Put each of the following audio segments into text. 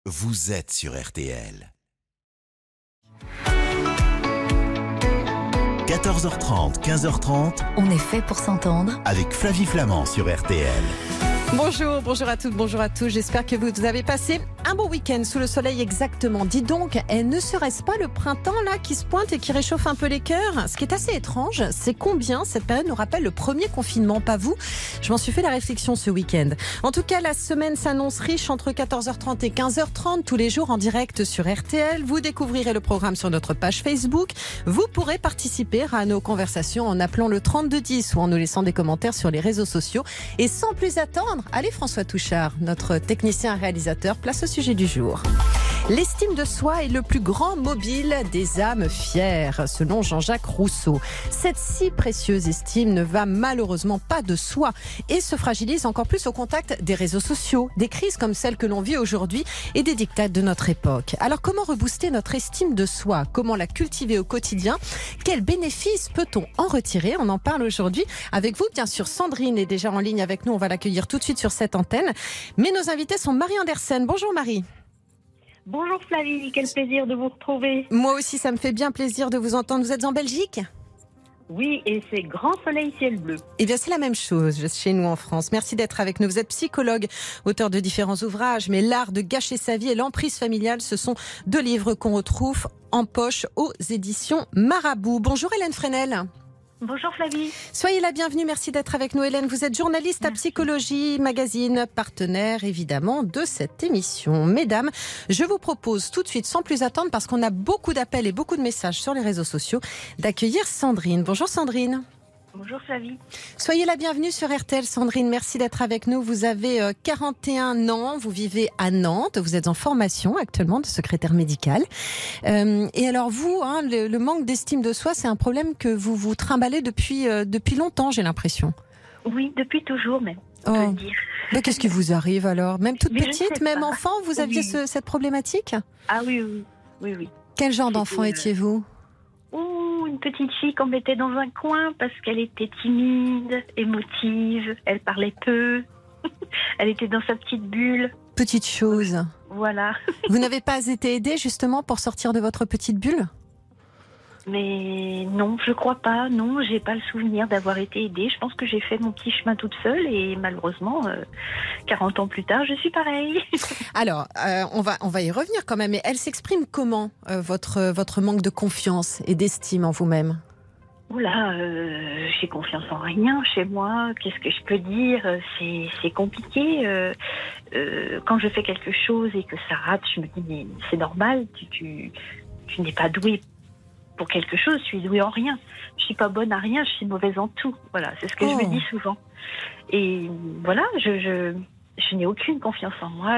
vous êtes sur RTL. 14h30, 15h30, On est fait pour s'entendre. avec Flavie Flamand sur RTL. Bonjour à toutes, bonjour à tous. J'espère que vous avez passé un bon week-end sous le soleil exactement. Dis donc, ne serait-ce pas le printemps là qui se pointe et qui réchauffe un peu les cœurs? Ce qui est assez étrange, c'est combien cette période nous rappelle le premier confinement, pas vous? Je m'en suis fait la réflexion ce week-end. En tout cas, la semaine s'annonce riche entre 14h30 et 15h30 tous les jours en direct sur RTL. Vous découvrirez le programme sur notre page Facebook. Vous pourrez participer à nos conversations en appelant le 3210 ou en nous laissant des commentaires sur les réseaux sociaux. Et sans plus attendre, allez François Touchard, notre technicien réalisateur, place au sujet du jour. L'estime de soi est le plus grand mobile des âmes fières, selon Jean-Jacques Rousseau. Cette si précieuse estime ne va malheureusement pas de soi et se fragilise encore plus au contact des réseaux sociaux, des crises comme celle que l'on vit aujourd'hui et des dictats de notre époque. Alors comment rebooster notre estime de soi? Comment la cultiver au quotidien? Quels bénéfices peut-on en retirer? On en parle aujourd'hui avec vous. Bien sûr, Sandrine est déjà en ligne avec nous. On va l'accueillir tout de suite sur cette antenne. Mais nos invités sont Marie Andersen. Bonjour Marie. Bonjour Flavie, quel plaisir de vous retrouver. Moi aussi, ça me fait bien plaisir de vous entendre. Vous êtes en Belgique ? Oui, et c'est grand soleil, ciel bleu. Eh bien, c'est la même chose chez nous en France. Merci d'être avec nous. Vous êtes psychologue, auteur de différents ouvrages, mais l'art de gâcher sa vie et l'emprise familiale, ce sont deux livres qu'on retrouve en poche aux éditions Marabout. Bonjour Hélène Fresnel. Bonjour Flavie. Soyez la bienvenue, merci d'être avec nous Hélène. Vous êtes journaliste à Psychologie Magazine, partenaire évidemment de cette émission. Mesdames, je vous propose tout de suite, sans plus attendre, parce qu'on a beaucoup d'appels et beaucoup de messages sur les réseaux sociaux, d'accueillir Sandrine. Bonjour Sandrine. Bonjour Flavie. Soyez la bienvenue sur RTL. Sandrine, merci d'être avec nous. Vous avez 41 ans, vous vivez à Nantes, vous êtes en formation actuellement de secrétaire médicale. Et alors vous, le manque d'estime de soi, c'est un problème que vous vous trimballez depuis longtemps, j'ai l'impression. Oui, depuis toujours même, on peut le dire. Mais qu'est-ce qui vous arrive alors? Même toute Mais je petite, sais même pas. enfant, vous aviez cette problématique? Ah oui. Quel genre d'enfant étiez-vous? Une petite fille qu'on mettait dans un coin parce qu'elle était timide, émotive, elle parlait peu, elle était dans sa petite bulle. Petite chose. Voilà. Vous n'avez pas été aidée justement pour sortir de votre petite bulle? Mais non, je crois pas. Non, j'ai pas le souvenir d'avoir été aidée. Je pense que j'ai fait mon petit chemin toute seule et malheureusement, 40 ans plus tard, je suis pareille. Alors, on va y revenir quand même. Mais elle s'exprime comment, votre manque de confiance et d'estime en vous-même? Oula, j'ai confiance en rien chez moi. Qu'est-ce que je peux dire? C'est compliqué. Quand je fais quelque chose et que ça rate, je me dis mais c'est normal. Tu n'es pas douée pour quelque chose, je suis douée en rien. Je suis pas bonne à rien, je suis mauvaise en tout. Voilà, c'est ce que je me dis souvent. Et voilà, je n'ai aucune confiance en moi.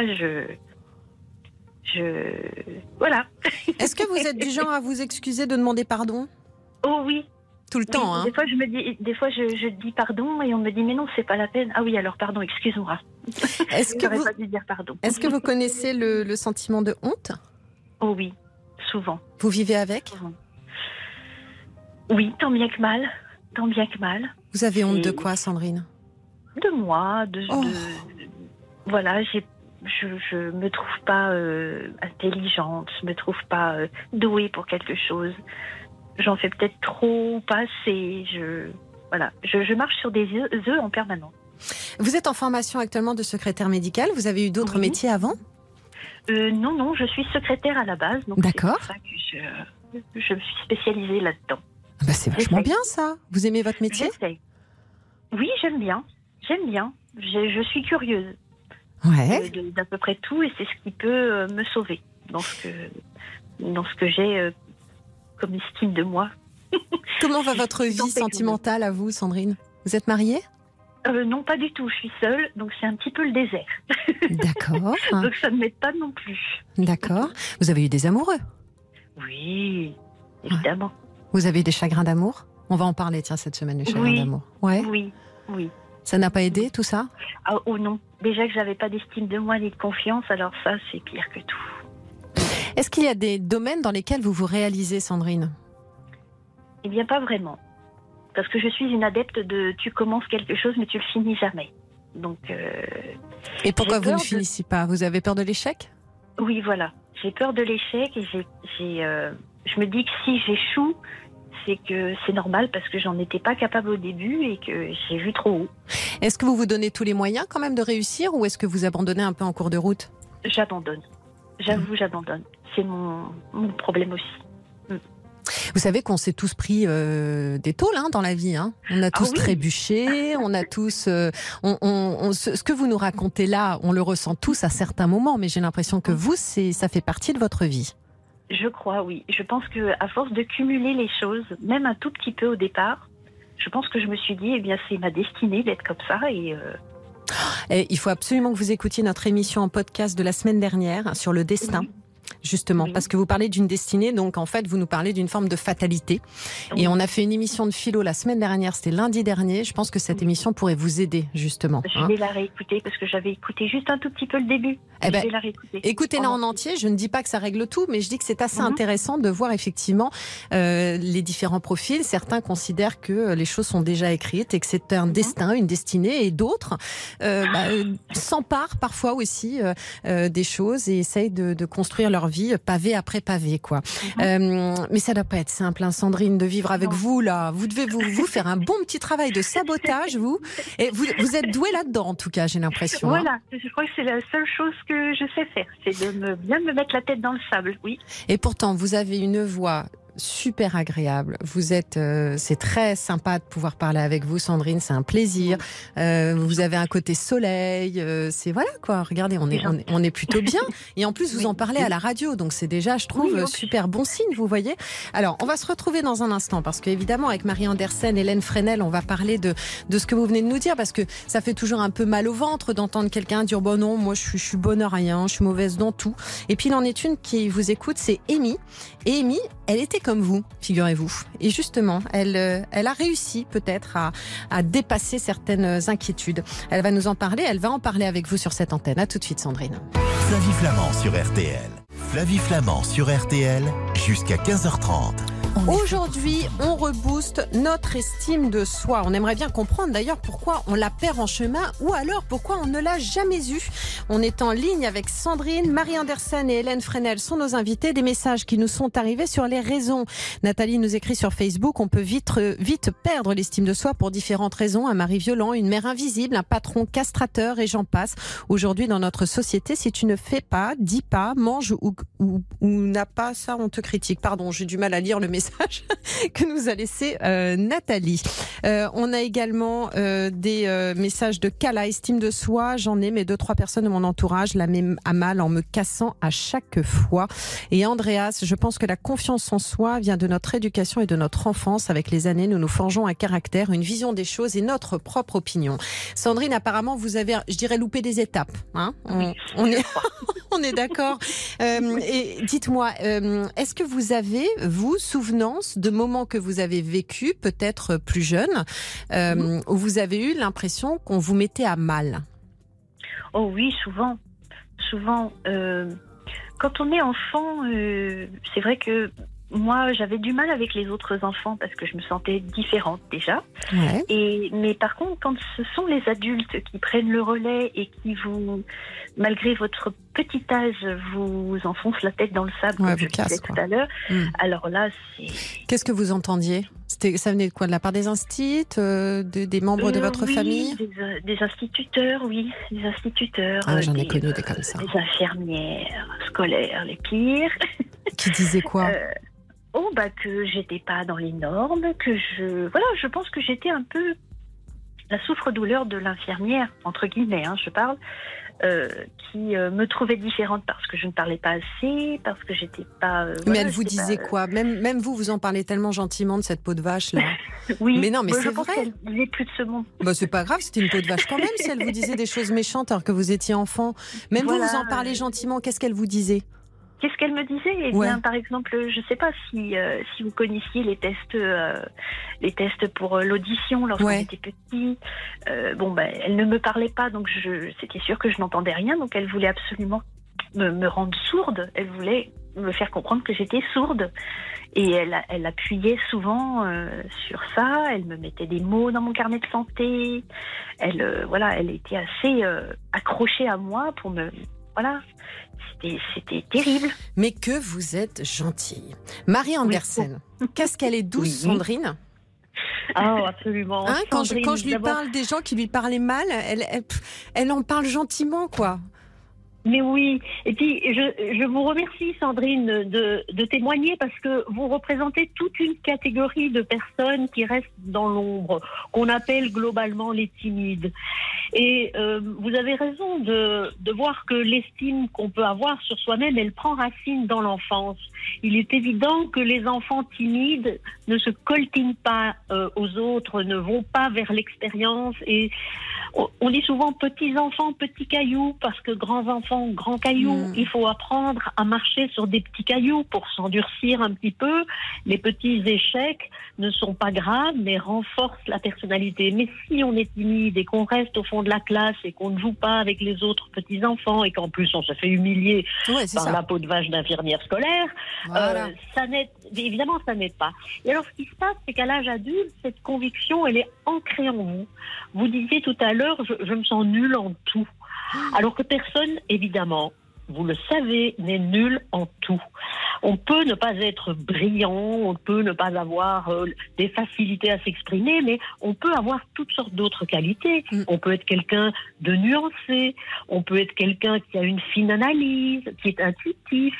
Voilà. Est-ce que vous êtes du genre à vous excuser de demander pardon? Oh oui. Tout le temps, hein. Des fois, je dis pardon et on me dit mais non, c'est pas la peine. Ah oui, alors pardon, excuse-moi. Est-ce que J'aurais pas dû dire pardon. Est-ce que vous connaissez le sentiment de honte? Oh oui, souvent. Vous vivez avec? Souvent. Oui, tant bien que mal. Tant bien que mal. Vous avez honte de quoi, Sandrine? De moi, voilà, je me trouve pas intelligente, je me trouve pas douée pour quelque chose. J'en fais peut-être trop, pas assez. Je marche sur des œufs en permanence. Vous êtes en formation actuellement de secrétaire médicale. Vous avez eu d'autres métiers avant? Non, je suis secrétaire à la base. Donc d'accord. C'est pour ça que je me suis spécialisée là-dedans. C'est vachement bien ça. Vous aimez votre métier? J'essaie. Oui, j'aime bien. Je suis curieuse d'à peu près tout et c'est ce qui peut me sauver dans ce que j'ai comme estime de moi. Comment va votre vie sentimentale à vous, Sandrine? Vous êtes mariée? Non, pas du tout. Je suis seule, donc c'est un petit peu le désert. D'accord. Donc ça ne m'aide pas non plus. D'accord. Vous avez eu des amoureux? Oui, évidemment. Vous avez des chagrins d'amour? On va en parler, tiens, cette semaine, les chagrins d'amour. Ouais. Oui. Ça n'a pas aidé, tout ça? Oh non. Déjà que j'avais pas d'estime de moi ni de confiance, alors ça, c'est pire que tout. Est-ce qu'il y a des domaines dans lesquels vous vous réalisez, Sandrine? Eh bien, pas vraiment. Parce que je suis une adepte de tu commences quelque chose, mais tu le finis jamais. Donc. Et pourquoi vous ne finissez pas? Vous avez peur de l'échec? Oui, voilà. J'ai peur de l'échec et je me dis que si j'échoue, c'est que c'est normal parce que j'en étais pas capable au début et que j'ai vu trop haut. Est-ce que vous vous donnez tous les moyens quand même de réussir ou est-ce que vous abandonnez un peu en cours de route? J'abandonne. J'avoue, j'abandonne. C'est mon problème aussi. Vous savez qu'on s'est tous pris des tôles dans la vie. Hein. On a tous trébuché, on a tous... ce que vous nous racontez là, on le ressent tous à certains moments, mais j'ai l'impression que vous, ça fait partie de votre vie. Je crois, oui. Je pense qu'à force de cumuler les choses, même un tout petit peu au départ, je pense que je me suis dit, c'est ma destinée d'être comme ça. Et il faut absolument que vous écoutiez notre émission en podcast de la semaine dernière sur le destin. Justement, parce que vous parlez d'une destinée, donc en fait vous nous parlez d'une forme de fatalité. Et on a fait une émission de philo la semaine dernière, c'était lundi dernier. Je pense que cette émission pourrait vous aider justement. Je vais la réécouter parce que j'avais écouté juste un tout petit peu le début. Je vais la réécouter. Écoutez-la en entier. Je ne dis pas que ça règle tout, mais je dis que c'est assez intéressant de voir effectivement les différents profils. Certains considèrent que les choses sont déjà écrites et que c'est un destin, une destinée, et d'autres s'emparent parfois aussi des choses et essayent de construire leur vie pavé après pavé, quoi. Mais ça doit pas être simple, Sandrine, de vivre avec vous là. Vous devez vous faire un bon petit travail de sabotage, vous. Et vous êtes douée là-dedans, en tout cas, j'ai l'impression. Voilà, je crois que c'est la seule chose que je sais faire, c'est de bien me mettre la tête dans le sable, oui. Et pourtant, vous avez une voix super agréable. Vous êtes, c'est très sympa de pouvoir parler avec vous, Sandrine. C'est un plaisir. Vous avez un côté soleil. C'est voilà quoi. Regardez, on est plutôt bien. Et en plus, vous en parlez à la radio, donc c'est déjà, je trouve, super bon signe. Vous voyez. Alors, on va se retrouver dans un instant parce qu'évidemment, avec Marie Andersen, Hélène Fresnel, on va parler de ce que vous venez de nous dire parce que ça fait toujours un peu mal au ventre d'entendre quelqu'un dire bon non, moi je suis bonne à rien, je suis mauvaise dans tout. Et puis il en est une qui vous écoute, c'est Amy. Et Amy, elle était comme vous, figurez-vous. Et justement, elle a réussi peut-être à dépasser certaines inquiétudes. Elle va nous en parler, elle va en parler avec vous sur cette antenne. À tout de suite, Sandrine. Flavie Flamand sur RTL. Flavie Flamand sur RTL, jusqu'à 15h30. Aujourd'hui, on rebooste notre estime de soi. On aimerait bien comprendre d'ailleurs pourquoi on la perd en chemin ou alors pourquoi on ne l'a jamais eue. On est en ligne avec Sandrine, Marie Andersen et Hélène Fresnel sont nos invités. Des messages qui nous sont arrivés sur les raisons. Nathalie nous écrit sur Facebook, on peut vite perdre l'estime de soi pour différentes raisons. Un mari violent, une mère invisible, un patron castrateur et j'en passe. Aujourd'hui, dans notre société, si tu ne fais pas, dis pas, mange ou n'a pas ça, on te critique. Pardon, j'ai du mal à lire le message que nous a laissé Nathalie. On a également des messages de Kala, estime de soi. J'en ai, mais 2-3 personnes de mon entourage la mettent à mal en me cassant à chaque fois. Et Andreas, je pense que la confiance en soi vient de notre éducation et de notre enfance. Avec les années, nous nous forgeons un caractère, une vision des choses et notre propre opinion. Sandrine, apparemment, vous avez, je dirais, loupé des étapes. Hein, on est d'accord. Et dites-moi, est-ce que vous avez, vous, souvenance de moments que vous avez vécu, peut-être plus jeune, où vous avez eu l'impression qu'on vous mettait à mal? Oh oui, souvent. Quand on est enfant, c'est vrai que moi, j'avais du mal avec les autres enfants parce que je me sentais différente déjà. Ouais. Mais par contre, quand ce sont les adultes qui prennent le relais et qui vous, malgré votre petit âge, vous enfoncent la tête dans le sable, comme je disais tout à l'heure, alors là, c'est... Qu'est-ce que vous entendiez ? Ça venait de quoi ? De la part des instits, des membres de votre famille ? Des instituteurs, oui. Des instituteurs. Ah, j'en ai connu des comme ça. Des infirmières scolaires, les pires. Qui disaient quoi ? Que j'étais pas dans les normes, je pense que j'étais un peu la souffre-douleur de l'infirmière, entre guillemets, je parle, qui me trouvait différente parce que je ne parlais pas assez, parce que j'étais pas... mais elle vous disait quoi ? Même vous en parlez tellement gentiment de cette peau de vache là. Oui, mais non, mais c'est vrai. Je pense qu'elle n'est plus de ce monde. C'est pas grave, c'était une peau de vache quand même si elle vous disait des choses méchantes alors que vous étiez enfant. Même vous en parlez gentiment, qu'est-ce qu'elle vous disait ? Qu'est-ce qu'elle me disait ? Bien, par exemple, je ne sais pas si vous connaissiez les tests pour l'audition lorsqu'on était petit. Elle ne me parlait pas, donc c'était sûr que je n'entendais rien. Donc elle voulait absolument me rendre sourde. Elle voulait me faire comprendre que j'étais sourde. Et elle appuyait souvent sur ça. Elle me mettait des mots dans mon carnet de santé. Elle était assez accrochée à moi pour me voilà, c'était terrible. Mais que vous êtes gentille. Marie Andersen, qu'est-ce qu'elle est douce, Sandrine? Ah, absolument. Quand je lui parle des gens qui lui parlaient mal, elle en parle gentiment, quoi. Mais oui, et puis je vous remercie Sandrine de témoigner parce que vous représentez toute une catégorie de personnes qui restent dans l'ombre, qu'on appelle globalement les timides. Et vous avez raison de voir que l'estime qu'on peut avoir sur soi-même, elle prend racine dans l'enfance. Il est évident que les enfants timides ne se coltinent pas aux autres, ne vont pas vers l'expérience. Et on dit souvent petits enfants, petits cailloux, parce que grands enfants, grands cailloux. Il faut apprendre à marcher sur des petits cailloux pour s'endurcir un petit peu. Les petits échecs ne sont pas graves, mais renforcent la personnalité. Mais si on est timide et qu'on reste au fond de la classe et qu'on ne joue pas avec les autres petits enfants et qu'en plus on se fait humilier par la peau de vache d'infirmière scolaire, voilà. Évidemment ça n'aide pas. Et alors ce qui se passe, c'est qu'à l'âge adulte, cette conviction, elle est ancrée en vous. Vous disiez tout à l'heure, je me sens nulle en tout. Alors que personne, évidemment, vous le savez, n'est nul en tout. On peut ne pas être brillant, on peut ne pas avoir des facilités à s'exprimer, mais on peut avoir toutes sortes d'autres qualités. On peut être quelqu'un de nuancé, on peut être quelqu'un qui a une fine analyse, qui est intuitif,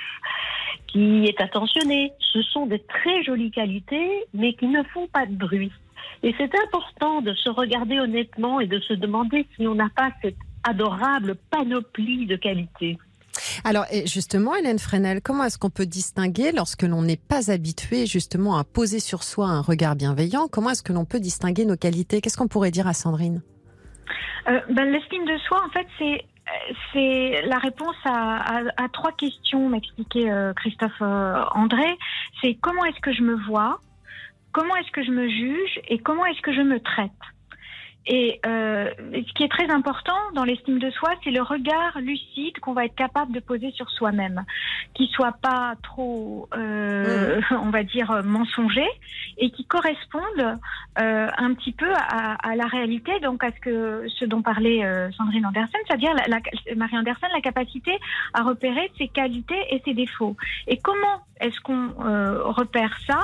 qui est attentionné. Ce sont des très jolies qualités, mais qui ne font pas de bruit. Et c'est important de se regarder honnêtement et de se demander si on n'a pas cette adorable panoplie de qualités. Alors justement, Hélène Fresnel, comment est-ce qu'on peut distinguer lorsque l'on n'est pas habitué justement à poser sur soi un regard bienveillant? Comment est-ce que l'on peut distinguer nos qualités? Qu'est-ce qu'on pourrait dire à Sandrine? L'estime de soi, en fait, c'est la réponse à 3 questions, m'expliquait Christophe André. C'est comment est-ce que je me vois, comment est-ce que je me juge et comment est-ce que je me traite. Et ce qui est très important dans l'estime de soi, c'est le regard lucide qu'on va être capable de poser sur soi-même, qui soit pas trop, on va dire, mensonger, et qui corresponde un petit peu à la réalité, donc à ce dont parlait Sandrine Andersen, c'est-à-dire Marie Andersen, la capacité à repérer ses qualités et ses défauts. Et comment est-ce qu'on repère ça?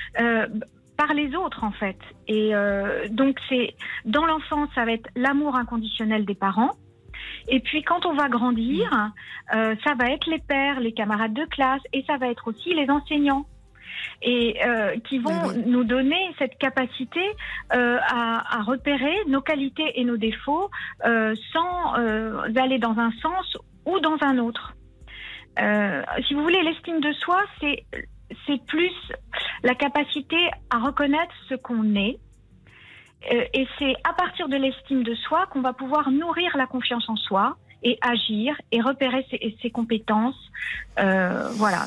Par les autres, en fait. Et donc, dans l'enfance, ça va être l'amour inconditionnel des parents. Et puis, quand on va grandir, ça va être les pairs, les camarades de classe, et ça va être aussi les enseignants. Et qui vont nous donner cette capacité à repérer nos qualités et nos défauts sans aller dans un sens ou dans un autre. Si vous voulez, l'estime de soi, c'est plus la capacité à reconnaître ce qu'on est. Et c'est à partir de l'estime de soi qu'on va pouvoir nourrir la confiance en soi et agir et repérer ses compétences. Voilà,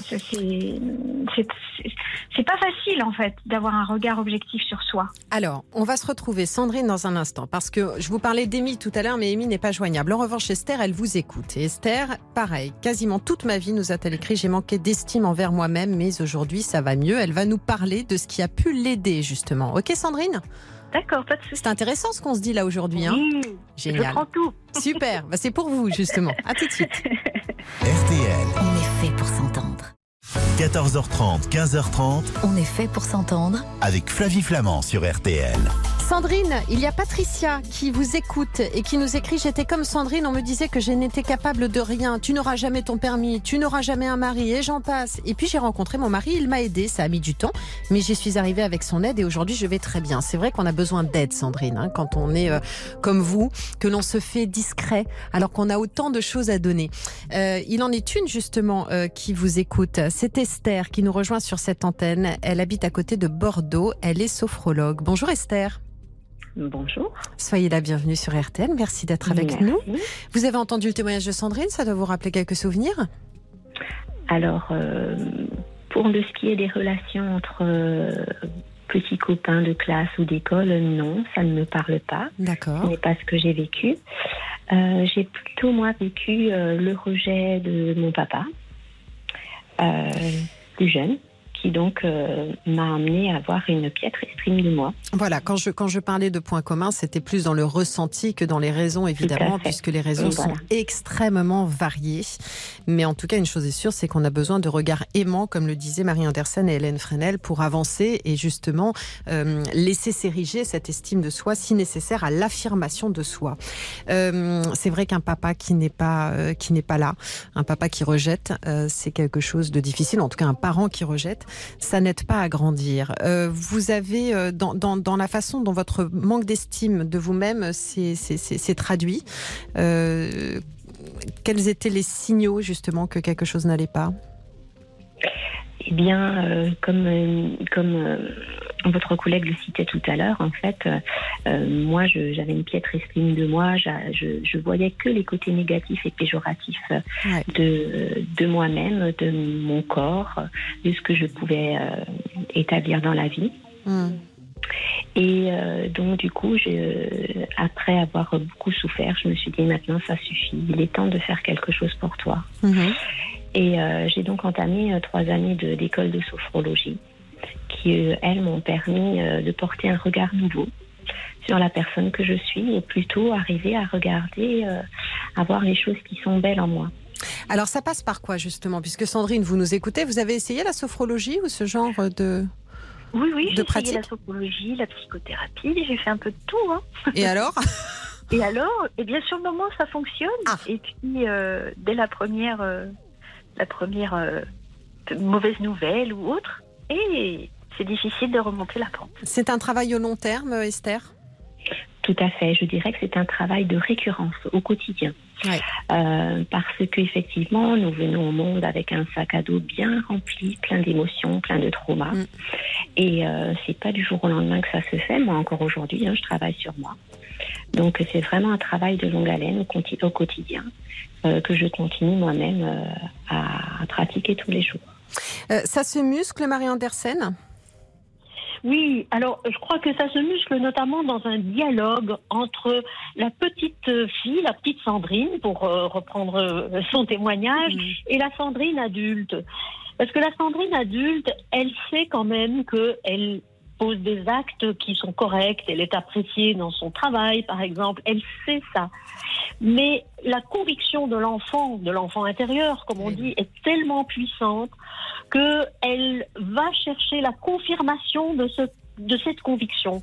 c'est pas facile en fait d'avoir un regard objectif sur soi. Alors, on va se retrouver Sandrine dans un instant parce que je vous parlais d'Amy tout à l'heure, mais Amy n'est pas joignable. En revanche, Esther, elle vous écoute. Et Esther, pareil, quasiment toute ma vie, nous a-t-elle écrit, j'ai manqué d'estime envers moi-même, mais aujourd'hui ça va mieux. Elle va nous parler de ce qui a pu l'aider justement. Ok Sandrine ? D'accord, pas de souci. C'est intéressant ce qu'on se dit là aujourd'hui. Hein. Oui, génial. Je prends tout. Super, c'est pour vous justement. À tout de suite. RTL. On est fait pour s'entendre. 14h30, 15h30. On est fait pour s'entendre. Avec Flavie Flamand sur RTL. Sandrine, il y a Patricia qui vous écoute et qui nous écrit « J'étais comme Sandrine, on me disait que je n'étais capable de rien. Tu n'auras jamais ton permis, tu n'auras jamais un mari et j'en passe. Et puis j'ai rencontré mon mari, il m'a aidé, ça a mis du temps. Mais j'y suis arrivée avec son aide et aujourd'hui je vais très bien. » C'est vrai qu'on a besoin d'aide, Sandrine, hein, quand on est comme vous, que l'on se fait discret alors qu'on a autant de choses à donner. Il en est une justement qui vous écoute. C'est Esther qui nous rejoint sur cette antenne. Elle habite à côté de Bordeaux. Elle est sophrologue. Bonjour Esther. Bonjour. Soyez la bienvenue sur RTL. Merci d'être avec nous. Vous avez entendu le témoignage de Sandrine, ça doit vous rappeler quelques souvenirs? Alors, pour ce qui est des relations entre petits copains de classe ou d'école, non, ça ne me parle pas. D'accord. Ce n'est pas ce que j'ai vécu. J'ai plutôt, moi, vécu le rejet de mon papa, plus jeune. qui donc m'a amenée à avoir une piètre estime de moi. Voilà, quand je parlais de points communs, c'était plus dans le ressenti que dans les raisons, évidemment, puisque les raisons sont extrêmement variées. Mais en tout cas, une chose est sûre, c'est qu'on a besoin de regards aimants, comme le disaient Marie Andersen et Hélène Fresnel, pour avancer et justement laisser s'ériger cette estime de soi, si nécessaire, à l'affirmation de soi. C'est vrai qu'un papa qui n'est pas là, un papa qui rejette, c'est quelque chose de difficile. En tout cas, un parent qui rejette, ça n'aide pas à grandir. Vous avez, dans la façon dont votre manque d'estime de vous-même s'est traduit, quels étaient les signaux, justement, que quelque chose n'allait pas ? Eh bien, comme votre collègue le citait tout à l'heure, en fait, moi, j'avais une piètre estime de moi. Je voyais que les côtés négatifs et péjoratifs de moi-même, de mon corps, de ce que je pouvais établir dans la vie. Et donc, du coup, après avoir beaucoup souffert, je me suis dit, maintenant, ça suffit. Il est temps de faire quelque chose pour toi. Et j'ai donc entamé 3 années d'école de sophrologie qui, elles, m'ont permis de porter un regard nouveau sur la personne que je suis et plutôt arriver à regarder, à voir les choses qui sont belles en moi. Alors, ça passe par quoi, justement ? Puisque Sandrine, vous nous écoutez, vous avez essayé la sophrologie ou ce genre de... Oui, j'ai pratique. essayé la sophrologie, la psychothérapie, j'ai fait un peu de tout. Hein. Et alors ? Et alors, eh bien, sur le moment, ça fonctionne. Et puis, dès la première mauvaise nouvelle ou autre, et c'est difficile de remonter la pente. C'est un travail au long terme, Esther ? Tout à fait. Je dirais que c'est un travail de récurrence au quotidien. Ouais. Parce qu'effectivement, nous venons au monde avec un sac à dos bien rempli, plein d'émotions, plein de traumas. Et c'est pas du jour au lendemain que ça se fait. Moi, encore aujourd'hui, je travaille sur moi. Donc, c'est vraiment un travail de longue haleine au quotidien que je continue moi-même à pratiquer tous les jours. Ça se muscle, Marie Andersen ? Oui, alors je crois que ça se muscle notamment dans un dialogue entre la petite fille, la petite Sandrine, pour reprendre son témoignage, et la Sandrine adulte. Parce que la Sandrine adulte, elle sait quand même qu'elle pose des actes qui sont corrects, elle est appréciée dans son travail, par exemple, elle sait ça. Mais la conviction de l'enfant intérieur, comme on dit, est tellement puissante qu'elle va chercher la confirmation de cette conviction.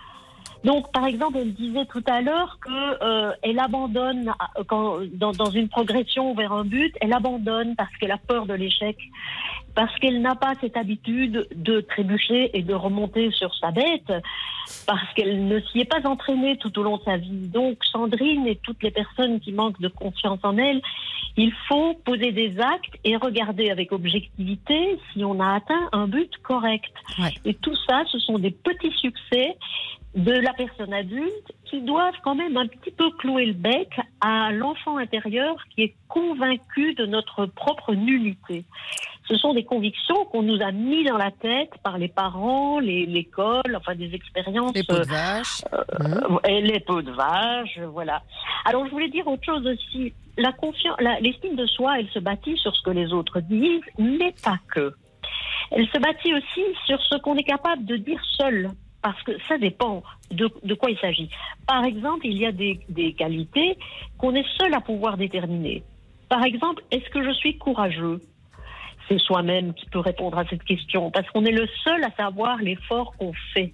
Donc, par exemple, elle disait tout à l'heure qu'elle abandonne, dans une progression vers un but, elle abandonne parce qu'elle a peur de l'échec, parce qu'elle n'a pas cette habitude de trébucher et de remonter sur sa bête, parce qu'elle ne s'y est pas entraînée tout au long de sa vie. Donc, Sandrine et toutes les personnes qui manquent de confiance en elles, il faut poser des actes et regarder avec objectivité si on a atteint un but correct. Ouais. Et tout ça, ce sont des petits succès de la personne adulte qui doivent quand même un petit peu clouer le bec à l'enfant intérieur qui est convaincu de notre propre nullité. Ce sont des convictions qu'on nous a mis dans la tête par les parents, l'école, enfin des expériences. Les peaux de vache. Et les peaux de vache, voilà. Alors je voulais dire autre chose aussi. L'estime de soi, elle se bâtit sur ce que les autres disent, mais pas que. Elle se bâtit aussi sur ce qu'on est capable de dire seul. Parce que ça dépend de quoi il s'agit. Par exemple, il y a des qualités qu'on est seul à pouvoir déterminer. Par exemple, est-ce que je suis courageux ? C'est soi-même qui peut répondre à cette question, parce qu'on est le seul à savoir l'effort qu'on fait.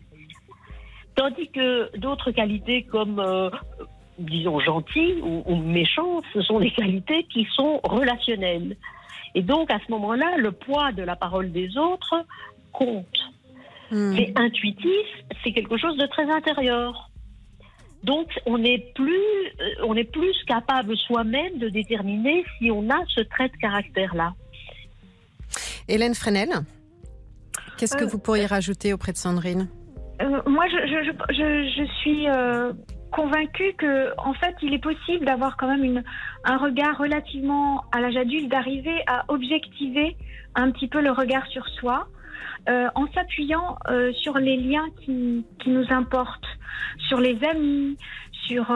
Tandis que d'autres qualités comme, disons, gentil ou méchant, ce sont des qualités qui sont relationnelles. Et donc, à ce moment-là, le poids de la parole des autres compte. C'est intuitif, c'est quelque chose de très intérieur. Donc, on est plus capable soi-même de déterminer si on a ce trait de caractère-là. Hélène Fresnel, qu'est-ce que vous pourriez rajouter auprès de Sandrine ? Moi, je suis convaincue que, en fait, il est possible d'avoir quand même un regard relativement à l'âge adulte, d'arriver à objectiver un petit peu le regard sur soi. En s'appuyant sur les liens qui nous importent, sur les amis, sur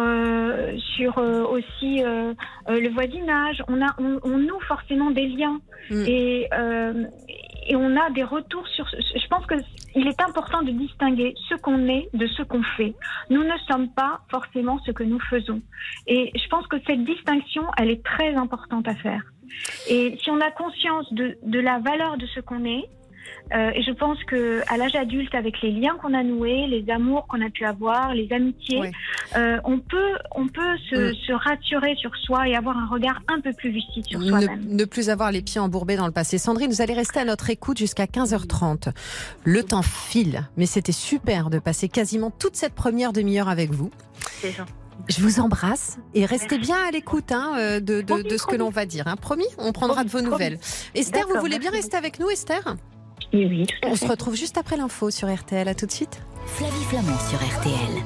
aussi le voisinage. On noue forcément des liens. Et et on a des retours sur... Je pense qu'il est important de distinguer ce qu'on est de ce qu'on fait. Nous ne sommes pas forcément ce que nous faisons. Et je pense que cette distinction, elle est très importante à faire. Et si on a conscience de la valeur de ce qu'on est, et je pense qu'à l'âge adulte, avec les liens qu'on a noués, les amours qu'on a pu avoir, les amitiés, oui. On peut se rassurer sur soi et avoir un regard un peu plus lucide sur soi-même. Ne plus avoir les pieds embourbés dans le passé. Sandrine, vous allez rester à notre écoute jusqu'à 15h30. Le temps file, mais c'était super de passer quasiment toute cette première demi-heure avec vous. C'est gentil. Je vous embrasse et restez bien à l'écoute de ce que l'on va dire. Hein. Promis, on prendra de vos nouvelles. Esther, vous voulez bien rester avec nous, Esther ? Oui, tout à fait. On se retrouve juste après l'info sur RTL. À tout de suite. Flavie Flamand sur RTL.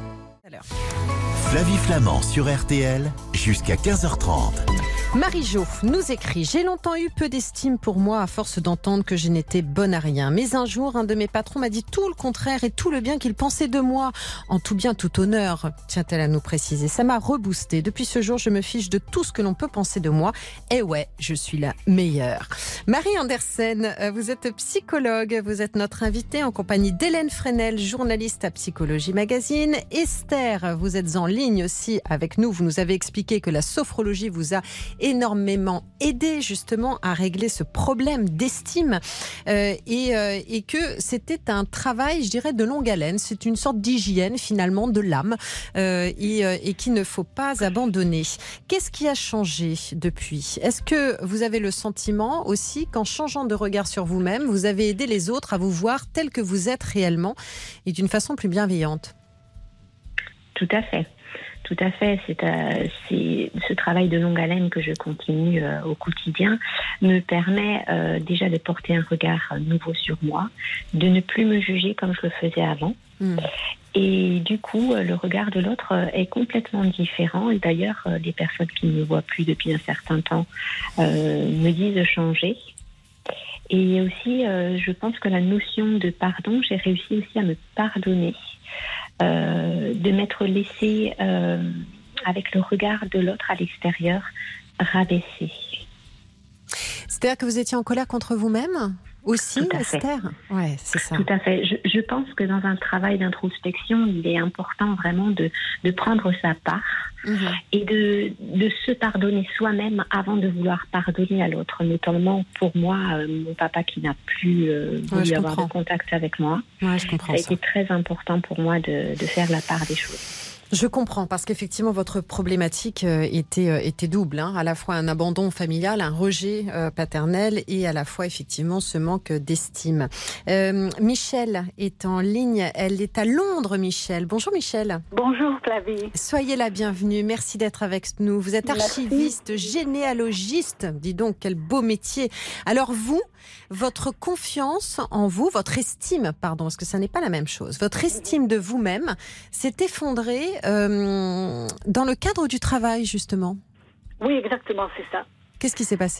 Flavie Flamand sur RTL jusqu'à 15h30. Marie-Jo nous écrit « J'ai longtemps eu peu d'estime pour moi à force d'entendre que je n'étais bonne à rien. Mais un jour, un de mes patrons m'a dit tout le contraire et tout le bien qu'il pensait de moi. En tout bien, tout honneur, tient-elle à nous préciser. Ça m'a reboosté. Depuis ce jour, je me fiche de tout ce que l'on peut penser de moi. Et ouais, je suis la meilleure. » Marie Andersen, vous êtes psychologue. Vous êtes notre invitée en compagnie d'Hélène Fresnel, journaliste à Psychologie Magazine. Esther, vous êtes en ligne aussi avec nous. Vous nous avez expliqué que la sophrologie vous a énormément aidé justement à régler ce problème d'estime et que c'était un travail, je dirais, de longue haleine. C'est une sorte d'hygiène finalement de l'âme et qu'il ne faut pas abandonner. Qu'est-ce qui a changé depuis ? Est-ce que vous avez le sentiment aussi qu'en changeant de regard sur vous-même, vous avez aidé les autres à vous voir tel que vous êtes réellement et d'une façon plus bienveillante ? Tout à fait. Tout à fait. C'est ce travail de longue haleine que je continue au quotidien me permet déjà de porter un regard nouveau sur moi, de ne plus me juger comme je le faisais avant. Et du coup, le regard de l'autre est complètement différent. Et d'ailleurs, les personnes qui ne me voient plus depuis un certain temps me disent changer. Et aussi, je pense que la notion de pardon, j'ai réussi aussi à me pardonner. De m'être laissée avec le regard de l'autre à l'extérieur rabaissée. C'est-à-dire que vous étiez en colère contre vous-même aussi, Esther ? Ouais, c'est ça. Tout à fait. Je pense que dans un travail d'introspection, il est important vraiment de prendre sa part et de se pardonner soi-même avant de vouloir pardonner à l'autre. Notamment pour moi, mon papa qui n'a plus voulu avoir de contact avec moi. Ouais, je comprends. Ça a été très important pour moi de faire la part des choses. Je comprends, parce qu'effectivement, votre problématique était double. Hein, à la fois un abandon familial, un rejet paternel et à la fois, effectivement, ce manque d'estime. Michel est en ligne. Elle est à Londres, Michel. Bonjour, Michel. Bonjour, Flavie. Soyez la bienvenue. Merci d'être avec nous. Vous êtes archiviste, généalogiste. Dis donc, quel beau métier. Alors vous, votre confiance en vous, votre estime, pardon, parce que ça n'est pas la même chose. Votre estime de vous-même s'est effondrée dans le cadre du travail, justement. Oui, exactement, c'est ça. Qu'est-ce qui s'est passé ?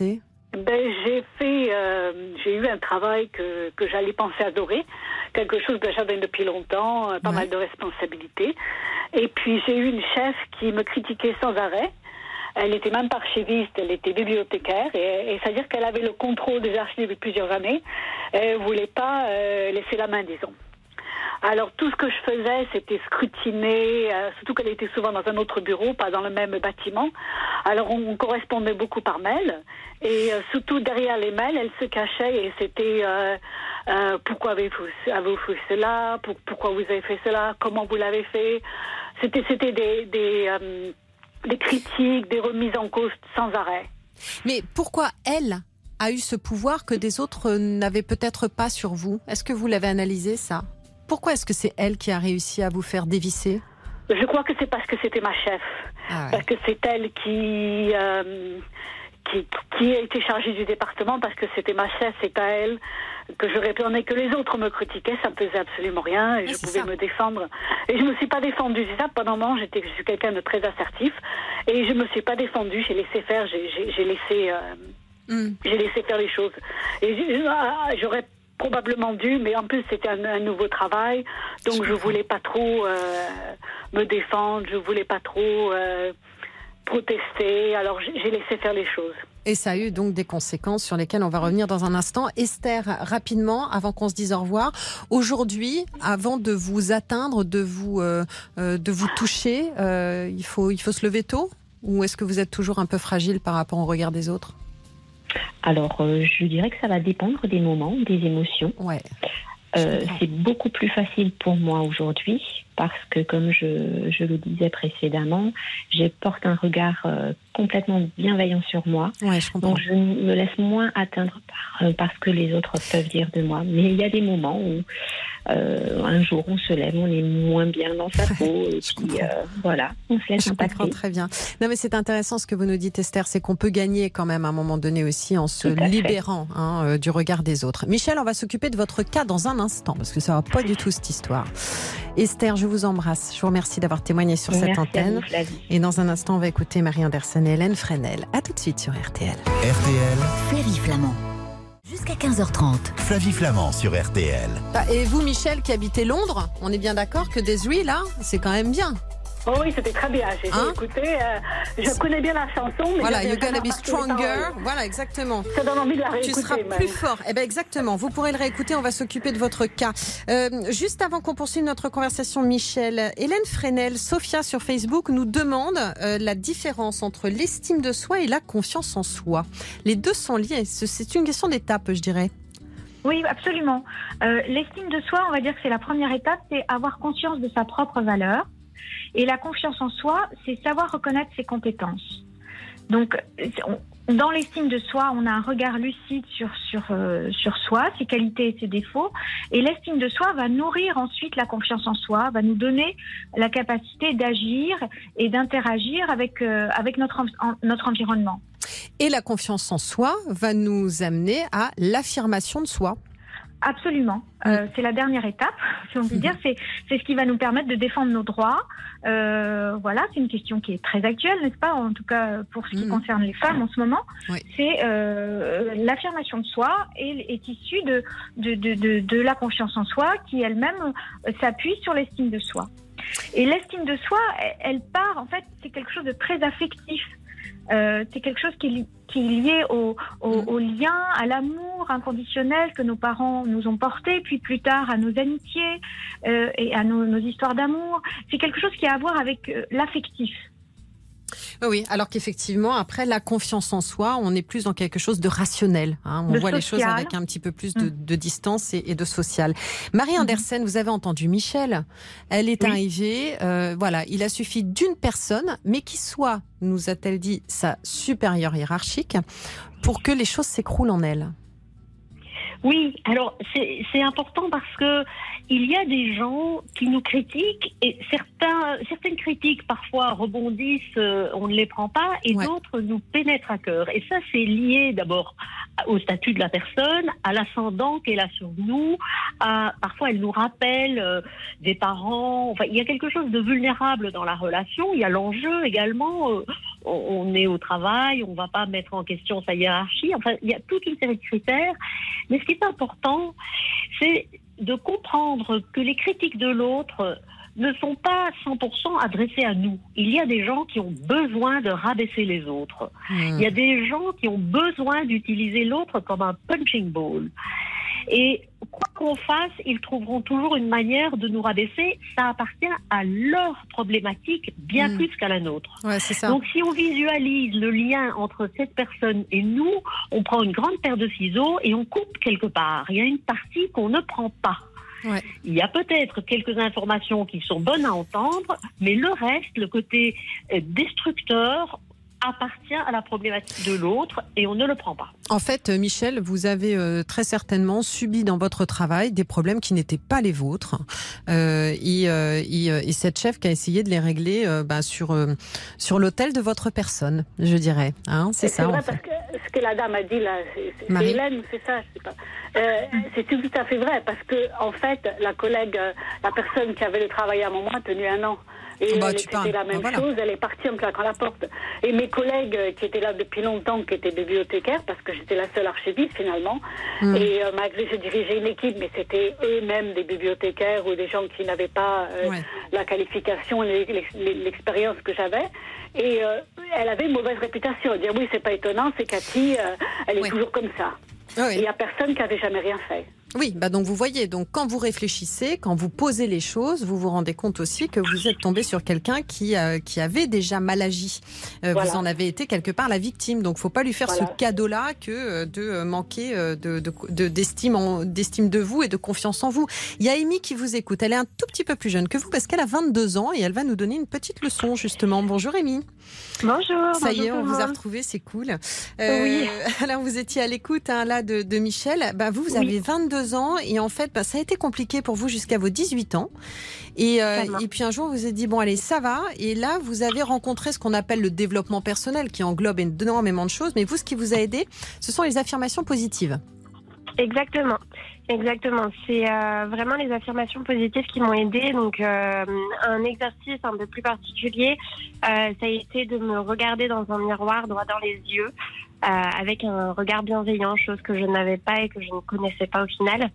J'ai eu un travail que j'allais penser adorer, quelque chose que j'avais depuis longtemps, pas mal de responsabilités. Et puis j'ai eu une chef qui me critiquait sans arrêt. Elle n'était même pas archiviste, elle était bibliothécaire, et c'est-à-dire qu'elle avait le contrôle des archives depuis plusieurs années. Elle ne voulait pas laisser la main, disons. Alors tout ce que je faisais, c'était scrutiner, surtout qu'elle était souvent dans un autre bureau, pas dans le même bâtiment. Alors on correspondait beaucoup par mail, et surtout derrière les mails, elle se cachait, et c'était pourquoi avez-vous fait cela, pourquoi vous avez fait cela, comment vous l'avez fait. C'était des critiques, des remises en cause sans arrêt. Mais pourquoi elle a eu ce pouvoir que des autres n'avaient peut-être pas sur vous ? Est-ce que vous l'avez analysé, ça ? Pourquoi est-ce que c'est elle qui a réussi à vous faire dévisser ? Je crois que c'est parce que c'était ma chef. Ah ouais. Parce que c'est elle qui a été chargée du département, parce que c'était ma chef, c'est à elle que je répondais, que les autres me critiquaient, ça me faisait absolument rien, et je pouvais me défendre. Et je me suis pas défendue, c'est ça, pendant un moment, je suis quelqu'un de très assertif, et je me suis pas défendue, j'ai laissé faire, j'ai laissé faire les choses. Et j'aurais probablement dû, mais en plus c'était un nouveau travail, donc je voulais pas trop me défendre, je voulais pas trop protester, alors j'ai laissé faire les choses. Et ça a eu donc des conséquences sur lesquelles on va revenir dans un instant. Esther, rapidement, avant qu'on se dise au revoir, aujourd'hui, avant de vous atteindre, de vous toucher, il faut se lever tôt, ou est-ce que vous êtes toujours un peu fragile par rapport au regard des autres ? Alors, je dirais que ça va dépendre des moments, des émotions. Ouais. C'est beaucoup plus facile pour moi aujourd'hui parce que, comme je le disais précédemment, je porte un regard complètement bienveillant sur moi. Ouais, je comprends. Donc, je me laisse moins atteindre par ce que les autres peuvent dire de moi. Mais il y a des moments où un jour on se lève, on est moins bien dans sa peau et puis voilà, on se laisse impacter. Je comprends très bien. Non, mais c'est intéressant ce que vous nous dites, Esther, c'est qu'on peut gagner quand même à un moment donné aussi en se libérant du regard des autres. Michel, on va s'occuper de votre cas dans un instant parce que ça va pas du tout cette histoire. Esther, je vous embrasse. Je vous remercie d'avoir témoigné sur cette antenne. Et dans un instant, on va écouter Marie Anderson et Hélène Fresnel. À tout de suite sur RTL. RTL. Flavie Flamand. Jusqu'à 15h30. Flavie Flamand sur RTL. Et vous, Michel, qui habitez Londres, on est bien d'accord que Desiree, là, c'est quand même bien. Oh oui, c'était très bien. J'ai écouté. Je connais bien la chanson. Mais voilà, You Gotta Be Stronger. Voilà, exactement. Ça donne envie de la réécouter. Tu seras plus fort. Eh ben exactement. Vous pourrez le réécouter. On va s'occuper de votre cas. Juste avant qu'on poursuive notre conversation, Michel, Hélène Fresnel, Sophia sur Facebook nous demande la différence entre l'estime de soi et la confiance en soi. Les deux sont liés. C'est une question d'étape, je dirais. Oui, absolument. L'estime de soi, on va dire que c'est la première étape, c'est avoir conscience de sa propre valeur. Et la confiance en soi, c'est savoir reconnaître ses compétences. Donc, dans l'estime de soi, on a un regard lucide sur soi, ses qualités et ses défauts. Et l'estime de soi va nourrir ensuite la confiance en soi, va nous donner la capacité d'agir et d'interagir avec notre environnement. Et la confiance en soi va nous amener à l'affirmation de soi. Absolument. C'est la dernière étape, si on peut dire. C'est ce qui va nous permettre de défendre nos droits. Voilà, c'est une question qui est très actuelle, n'est-ce pas ? En tout cas, pour ce qui concerne les femmes en ce moment. Oui. C'est l'affirmation de soi est issue de la confiance en soi qui elle-même s'appuie sur l'estime de soi. Et l'estime de soi, elle part, en fait, c'est quelque chose de très affectif. C'est quelque chose qui est lié au lien, à l'amour inconditionnel que nos parents nous ont porté, puis plus tard à nos amitiés et à nos histoires d'amour. C'est quelque chose qui a à voir avec l'affectif. Oui, alors qu'effectivement, après la confiance en soi, on est plus dans quelque chose de rationnel. On voit social. Les choses avec un petit peu plus de distance et de social. Marie Anderson, vous avez entendu Michel. Elle est arrivée, voilà, il a suffi d'une personne, mais qui soit, nous a-t-elle dit, sa supérieure hiérarchique, pour que les choses s'écroulent en elle. Oui, alors c'est important parce que il y a des gens qui nous critiquent et certaines critiques parfois rebondissent, on ne les prend pas et d'autres nous pénètrent à cœur. Et ça, c'est lié d'abord au statut de la personne, à l'ascendant qu'elle a sur nous, parfois elle nous rappelle des parents. Enfin, il y a quelque chose de vulnérable dans la relation. Il y a l'enjeu également. On est au travail, on ne va pas mettre en question sa hiérarchie. Enfin, il y a toute une série de critères. Mais ce qui est important, c'est de comprendre que les critiques de l'autre ne sont pas 100% adressées à nous. Il y a des gens qui ont besoin de rabaisser les autres. Il y a des gens qui ont besoin d'utiliser l'autre comme un punching ball. Et quoi qu'on fasse, ils trouveront toujours une manière de nous rabaisser. Ça appartient à leur problématique bien plus qu'à la nôtre. Ouais, c'est ça. Donc si on visualise le lien entre cette personne et nous, on prend une grande paire de ciseaux et on coupe quelque part. Il y a une partie qu'on ne prend pas. Ouais. Il y a peut-être quelques informations qui sont bonnes à entendre, mais le reste, le côté destructeur, appartient à la problématique de l'autre et on ne le prend pas. En fait, Michel, vous avez très certainement subi dans votre travail des problèmes qui n'étaient pas les vôtres et cette chef qui a essayé de les régler sur l'autel de votre personne, je dirais. C'est ça, vrai, en fait. Parce que ce que la dame a dit là, c'est Hélène, c'est ça, je sais pas. C'est tout à fait vrai parce que en fait, la collègue, la personne qui avait le travail à un moment a tenu 1 an. Et c'était la même chose, elle est partie en claquant la porte. Et mes collègues qui étaient là depuis longtemps, qui étaient bibliothécaires, parce que j'étais la seule archiviste finalement, et malgré que je dirigeais une équipe, mais c'était eux-mêmes des bibliothécaires ou des gens qui n'avaient pas la qualification et l'expérience que j'avais. Et elle avait une mauvaise réputation. Dire oui, c'est pas étonnant, c'est Cathy, elle est toujours comme ça. Et il n'y a personne qui avait jamais rien fait. Oui, donc vous voyez, donc quand vous réfléchissez, quand vous posez les choses, vous vous rendez compte aussi que vous êtes tombé sur quelqu'un qui avait déjà mal agi. Vous en avez été quelque part la victime, donc faut pas lui faire ce cadeau-là que de manquer d'estime de vous et de confiance en vous. Il y a Amy qui vous écoute, elle est un tout petit peu plus jeune que vous parce qu'elle a 22 ans et elle va nous donner une petite leçon justement. Bonjour Amy. Bonjour. Ça y est, on vous a retrouvé, c'est cool. Oui. Alors vous étiez à l'écoute là de Michel. Vous avez 22 ans et en fait ça a été compliqué pour vous jusqu'à vos 18 ans et puis un jour vous vous êtes dit bon allez ça va, et là vous avez rencontré ce qu'on appelle le développement personnel qui englobe énormément de choses, mais vous ce qui vous a aidé ce sont les affirmations positives. Exactement. C'est vraiment les affirmations positives qui m'ont aidée. Donc un exercice un peu plus particulier, ça a été de me regarder dans un miroir droit dans les yeux avec un regard bienveillant, chose que je n'avais pas et que je ne connaissais pas au final.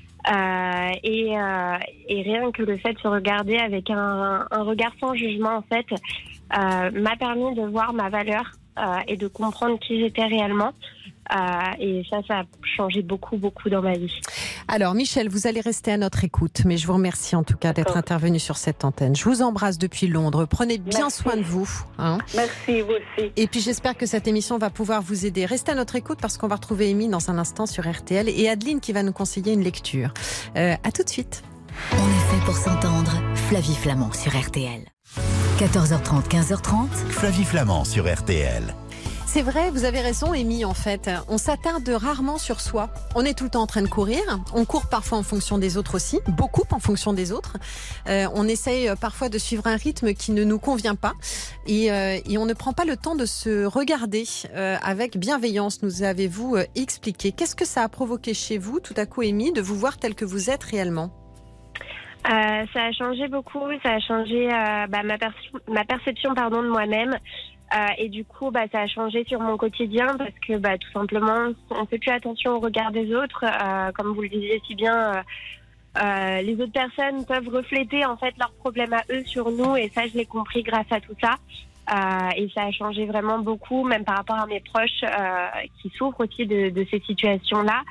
Et rien que le fait de se regarder avec un regard sans jugement en fait m'a permis de voir ma valeur et de comprendre qui j'étais réellement. Et ça a changé beaucoup dans ma vie. Alors Michel, vous allez rester à notre écoute, mais je vous remercie en tout cas d'être intervenu sur cette antenne. Je vous embrasse depuis Londres, prenez bien soin de vous. Merci, vous aussi. Et puis j'espère que cette émission va pouvoir vous aider. Restez à notre écoute parce qu'on va retrouver Amy dans un instant sur RTL et Adeline qui va nous conseiller une lecture. À tout de suite. On est fait pour s'entendre. Flavie Flamand sur RTL. 14h30, 15h30. Flavie Flamand sur RTL. C'est vrai, vous avez raison, Amy, en fait. On s'attarde rarement sur soi. On est tout le temps en train de courir. On court parfois en fonction des autres aussi, beaucoup en fonction des autres. On essaye parfois de suivre un rythme qui ne nous convient pas. Et on ne prend pas le temps de se regarder avec bienveillance, nous avez-vous expliqué. Qu'est-ce que ça a provoqué chez vous, tout à coup, Amy, de vous voir tel que vous êtes réellement ? Ça a changé beaucoup. Ça a changé ma perception de moi-même. Et du coup, ça a changé sur mon quotidien parce que tout simplement, on fait plus attention au regard des autres. Comme vous le disiez si bien, les autres personnes peuvent refléter en fait leurs problèmes à eux sur nous, et ça, je l'ai compris grâce à tout ça. Et ça a changé vraiment beaucoup, même par rapport à mes proches qui souffrent aussi de ces situations-là.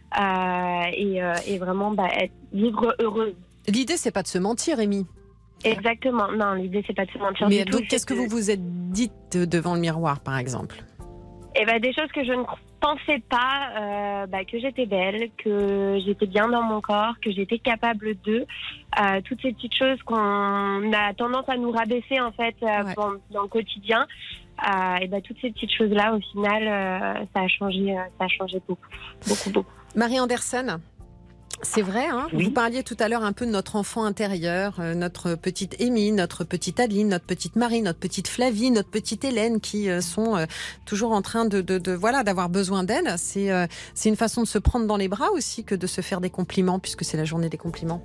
Et vraiment, vivre heureuse. L'idée, c'est pas de se mentir, Amy. Exactement. Non, l'idée, c'est pas de se mentir du tout. Donc, qu'est-ce que vous vous êtes dites devant le miroir, par exemple ? Des choses que je ne pensais pas, que j'étais belle, que j'étais bien dans mon corps, que j'étais capable de. Toutes ces petites choses qu'on a tendance à nous rabaisser, en fait, dans le quotidien. Toutes ces petites choses-là, au final, ça a changé beaucoup. Marie Anderson, c'est vrai, Oui. Vous parliez tout à l'heure un peu de notre enfant intérieur, notre petite Amy, notre petite Adeline, notre petite Marie, notre petite Flavie, notre petite Hélène qui sont toujours en train d'avoir besoin d'aide. C'est une façon de se prendre dans les bras aussi que de se faire des compliments, puisque c'est la journée des compliments.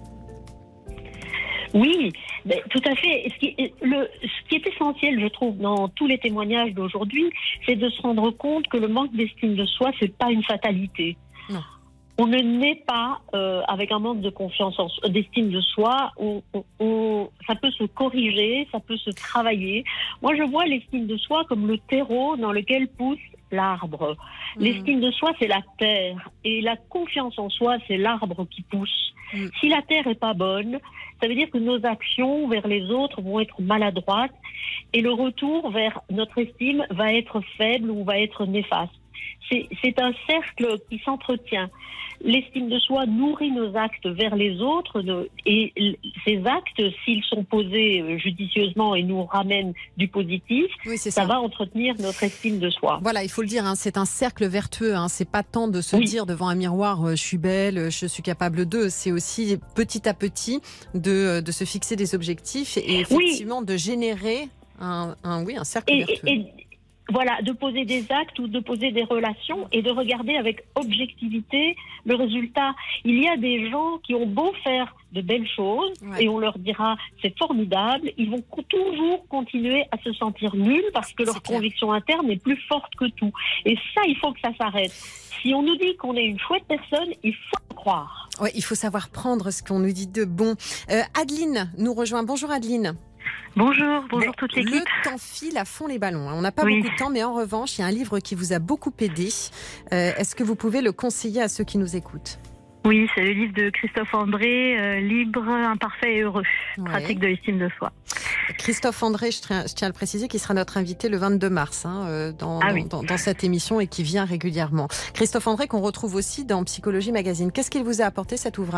Oui, tout à fait. Ce qui est essentiel, je trouve, dans tous les témoignages d'aujourd'hui, c'est de se rendre compte que le manque d'estime de soi, c'est pas une fatalité. Non. On ne naît pas avec un manque de d'estime de soi. Ça peut se corriger, ça peut se travailler. Moi, je vois l'estime de soi comme le terreau dans lequel pousse l'arbre. L'estime de soi, c'est la terre. Et la confiance en soi, c'est l'arbre qui pousse. Si la terre est pas bonne, ça veut dire que nos actions vers les autres vont être maladroites et le retour vers notre estime va être faible ou va être néfaste. C'est un cercle qui s'entretient. L'estime de soi nourrit nos actes vers les autres et ces actes, s'ils sont posés judicieusement et nous ramènent du positif, ça va entretenir notre estime de soi. Voilà, il faut le dire, c'est un cercle vertueux. C'est pas tant de se dire devant un miroir, je suis belle, je suis capable de. C'est aussi petit à petit de se fixer des objectifs et effectivement de générer un cercle vertueux. voilà, de poser des actes ou de poser des relations et de regarder avec objectivité le résultat. Il y a des gens qui ont beau faire de belles choses et on leur dira c'est formidable, ils vont toujours continuer à se sentir nuls parce que leur conviction interne est plus forte que tout. Et ça, il faut que ça s'arrête. Si on nous dit qu'on est une chouette personne, il faut croire. Oui, il faut savoir prendre ce qu'on nous dit de bon. Adeline nous rejoint. Bonjour Adeline. Bonjour toute l'équipe. Le temps file à fond les ballons. On n'a pas beaucoup de temps, mais en revanche, il y a un livre qui vous a beaucoup aidé. Est-ce que vous pouvez le conseiller à ceux qui nous écoutent ? Oui, c'est le livre de Christophe André, Libre, imparfait et heureux, pratique de l'estime de soi. Christophe André, je tiens à le préciser, qui sera notre invité le 22 mars dans cette émission et qui vient régulièrement. Christophe André qu'on retrouve aussi dans Psychologie Magazine. Qu'est-ce qu'il vous a apporté cet ouvrage ?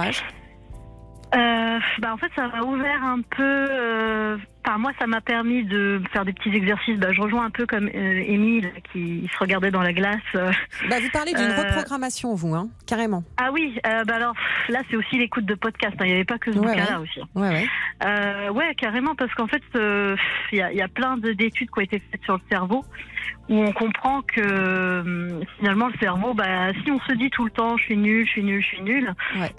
En fait, ça m'a ouvert un peu. Moi, ça m'a permis de faire des petits exercices. Je rejoins un peu comme Émile qui se regardait dans la glace. Vous parlez d'une reprogrammation, vous, carrément. Ah oui. Alors là, c'est aussi l'écoute de podcast. Il n'y avait pas que ce bouquin-là aussi. Ouais, carrément, parce qu'en fait, il y a plein d'études qui ont été faites sur le cerveau où on comprend que finalement le cerveau, si on se dit tout le temps je suis nul,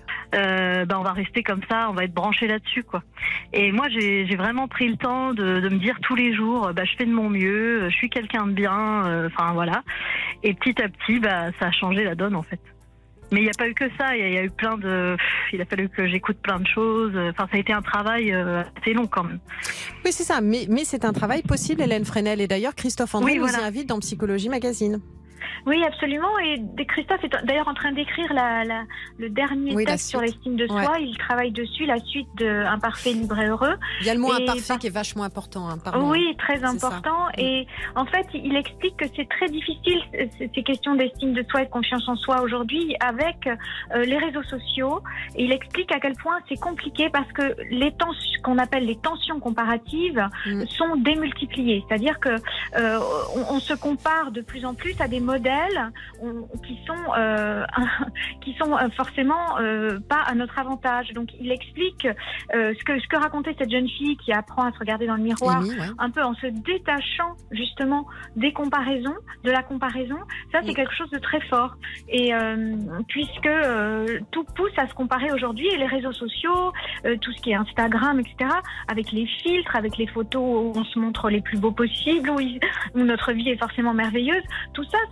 on va rester comme ça, on va être branché là-dessus, quoi. Et moi j'ai vraiment pris le temps de me dire tous les jours je fais de mon mieux, je suis quelqu'un de bien, voilà. Et petit à petit ça a changé la donne en fait. Mais il n'y a pas eu que ça, il y a eu il a fallu que j'écoute plein de choses. Ça a été un travail assez long quand même. Oui, c'est ça, mais c'est un travail possible, Hélène Fresnel. Et d'ailleurs, Christophe André nous invite dans Psychologie Magazine. Oui, absolument. Et Christophe est d'ailleurs en train d'écrire le dernier texte sur l'estime de soi. Il travaille dessus, la suite de Imparfait, libre et heureux. Il y a le mot imparfait qui est vachement important. Oui, très important. Et en fait, il explique que c'est très difficile, ces questions d'estime de soi et de confiance en soi aujourd'hui, avec les réseaux sociaux. Et il explique à quel point c'est compliqué parce que qu'on appelle les tensions comparatives sont démultipliées. C'est-à-dire que on se compare de plus en plus à des modèles qui sont forcément pas à notre avantage. Donc il explique ce que racontait cette jeune fille qui apprend à se regarder dans le miroir, un peu en se détachant justement de la comparaison. Ça, c'est quelque chose de très fort. Et puisque tout pousse à se comparer aujourd'hui, et les réseaux sociaux, tout ce qui est Instagram, etc., avec les filtres, avec les photos où on se montre les plus beaux possibles, où notre vie est forcément merveilleuse, tout ça,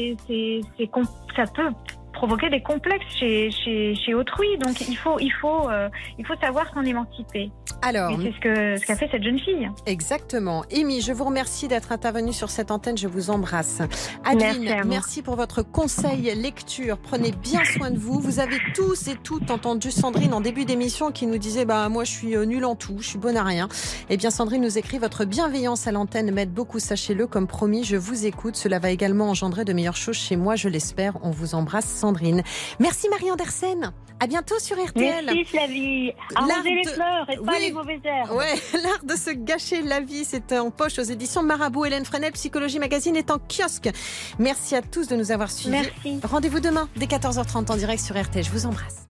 ça peut provoquer des complexes chez autrui. Donc il faut savoir s'en émanciper. Alors, et c'est ce qu'a fait cette jeune fille. Exactement. Amy, je vous remercie d'être intervenue sur cette antenne. Je vous embrasse. Adeline, merci pour votre conseil lecture. Prenez bien soin de vous. Vous avez tous et toutes entendu Sandrine en début d'émission qui nous disait moi je suis nulle en tout, je suis bonne à rien. Eh bien Sandrine nous écrit: votre bienveillance à l'antenne m'aide beaucoup, sachez-le. Comme promis, je vous écoute. Cela va également engendrer de meilleures choses chez moi, je l'espère. On vous embrasse, Sandrine. Merci Marie Andersen. À bientôt sur RTL. Merci Flavie. Arrosez les fleurs et pas les mauvaises herbes. Ouais, l'art de se gâcher la vie, c'est en poche aux éditions Marabout. Hélène Fresnel, Psychologie Magazine est en kiosque. Merci à tous de nous avoir suivis. Merci. Rendez-vous demain dès 14h30 en direct sur RTL. Je vous embrasse.